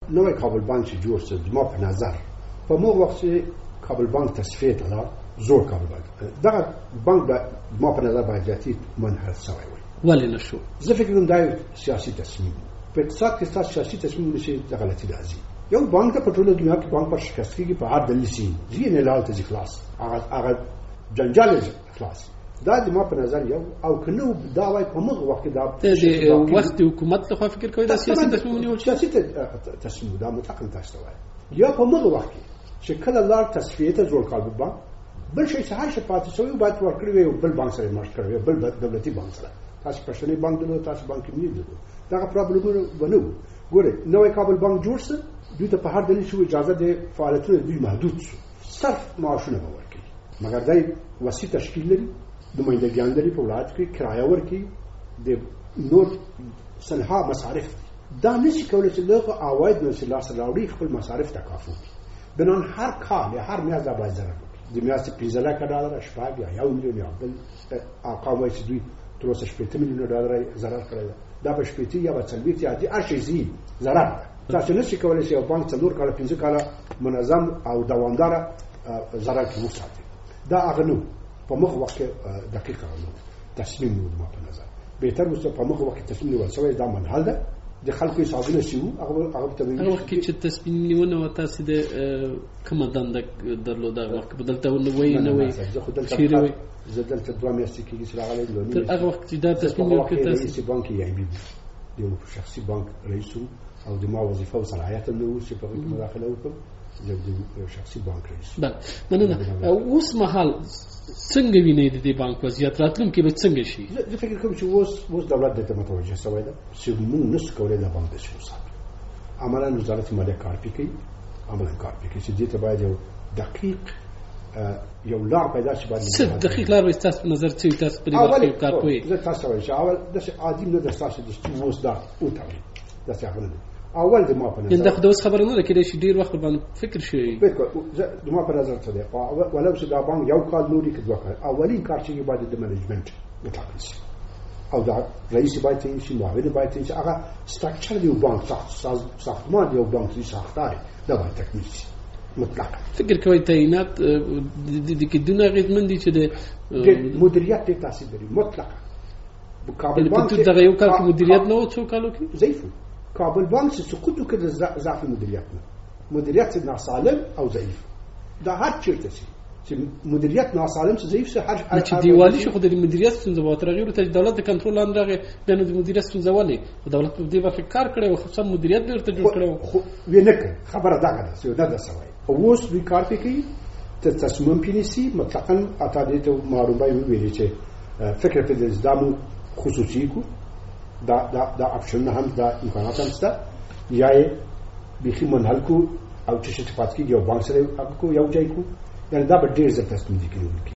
نوې کابل بانک چې جوړ شو زما په نظر په موږ وخت کابل بانک تصفیه کړه زور کابل بانک دغه بانک ما په نظر باید جاتي منحل شوی وي ولې نشو زه فکر کوم دا سیاسي تصمیم په اقتصاد کې تاسو سیاسي تصمیم نشي د غلطي راځي یو بانک په ټوله دنیا کې بانک پر شکست کېږي په هر دلیل سي ځینې لال ته خلاص هغه جنجال خلاص دا د ما په نظر یو او کنه دا وای په موږ وخت دا د وخت حکومت له فکر کوي دا سیاسي تصمیم نیول سیاسي تصمیم دا مطلقاً تاسو وای یا په موږ وخت چې کله لار تصفیه ته جوړ کړو بانک بل شي چې هر شي پاتې شوی باید ورکړي وي بل بانک سره مرسته کوي بل دولتي بانک سره تاسو پښتني بانک دلته تاسو بانک ملي دلته دا پرابلمونه ونه ګوره نوې کابل بانک جوړ شو دوی ته په هر دلیل شو اجازه د فعالیتونو دوی محدود شو صرف معاشونه ورکړي مګر دای وسیع تشکیل لري نمائندګان لري په ولایت کې کرایه ورکړي د نور سنها مصارف دا نشي کولای چې دغه عواید نو سلا سلاوړي خپل مصارف تکافو بنان هر کال یا هر میاشت باید ضرر د میاشتې 15 لک ډالر شپږ یا 1 میلیون یا بل اقامه چې دوی تر اوسه 8 میلیون ډالر ضرر کړی دا په 8 یا 40 یا د ارشي ضرر تاسو نشئ کولای چې یو بانک څلور کاله 15 کاله منظم او دوامدار ضرر کې وساتي دا هغه نو په مخ وخت دقیق نو تصمیم نو ما په نظر به تر اوسه په مخ وخت تصمیم نیول شوی دا منحل ده د خلکو حسابونه شو هغه ته هغه وخت چې تصمیم نیونه و تاسو د کومه دنده درلوده وخت بدلته ونوي نوې چیرې زدلته 2 میاشتې کې چې راغلی لونی هغه وخت چې دا تصمیم نیول تاسو بانک یې بي یو شخصي بانک رئیس او د ما وظیفه او صلاحیت نو چې په مداخله وکړم د شخصي بانک رئیس بله مننه اوس مهال څنګه وینئ د دې بانک وضعیت راتلونکي به څنګه شي زه فکر کوم چې اوس دولت دې ته متوجه شوی ده چې موږ نشو کولی دا بانک داسې وساتو عملاً وزارت مالیه کار پې کوي عملاً کار پې کوي چې دې ته باید یو دقیق یو لار پیدا شي باید څه دقیق لار وي ستاسو په نظر چې تاسو په دې وخت کې کار کوئ زه تاسو وایم چې اول داسې عادي نه ده ستاسو چې اوس دا وتړئ داسې هغه نه اول د ما په نظر دا خو د اوس خبره نه ده کېدای شي ډېر وخت باندې فکر شي د ما په نظر څه دی ولو چې دا بانک یو کال نوري کې 2 کال اولین کار چې باید د منیجمنت وټاکل شي او دا رئیس باید تعیین شي معاون باید تعیین شي هغه سټراکچر دی بانک ساختمان دی بانک دی ساختار دا باید تکمیل شي مطلق فکر کوي تعینات د کې دونه غیرمن دي چې د مدیریت ته تاثیر لري مطلق کابل بانک دغه یو کال کې مدیریت نه و څو کالو کې ضعیف کابل بانک چې سقوط وکړ د ضعف مدیریت ناسالم او ضعیف دا هر چیرته شي چې مدیریت ناسالم چې ضعیف شي هر چې دیوالي شو خو د مدیریت څنګه به ترغیر ته دولت د کنټرول لاندې راغی د مدیریت څنګه ولې دولت په دې باندې کار کړی او خصوصا مدیریت ورته جوړ کړو خو وینکه خبره دا کړه چې دا سوي او اوس دوی کار کوي ته تصمیم پینیسی مطلقاً اته دې ته معلومه ویلي چې فکر په دې ځدامو خصوصي کو دا اپشن هم دا امکانات هم شته یا بيخي منحل کو او چې شفافیت کې یو بانک سره کو یو ځای کو یعنی دا به ډېر زر تصمیم دي کوي